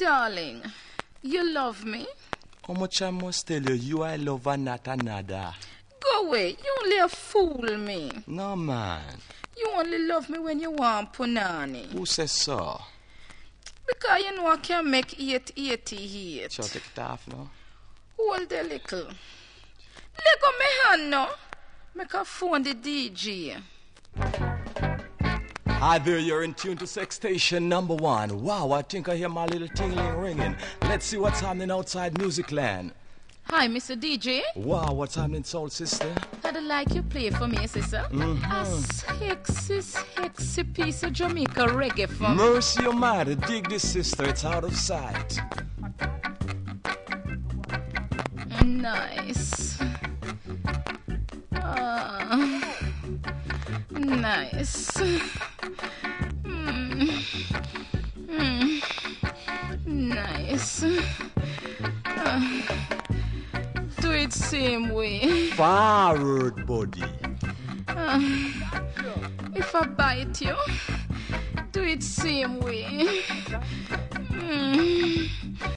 Darling, you love me? How much I must tell you, you I love and not another. Go away, you only a fool me. No, man. You only love me when you want punani. Who says so? Because you know I can make 888. Shall I take it off now? Hold a little. Let go my hand now. Make a phone the DJ. Hi there, you're in tune to Sex Station number 1. Wow, I think I hear my little tingling ringing. Let's see what's happening outside Music Land. Hi, Mr. DJ. Wow, what's happening, soul sister? I'd like you play for me, sister. A sexy piece of Jamaica reggae for me. Mercy Almighty, dig this, sister, it's out of sight. Nice. Nice. Nice. Do it same way. Forward, buddy. If I bite you, do it same way.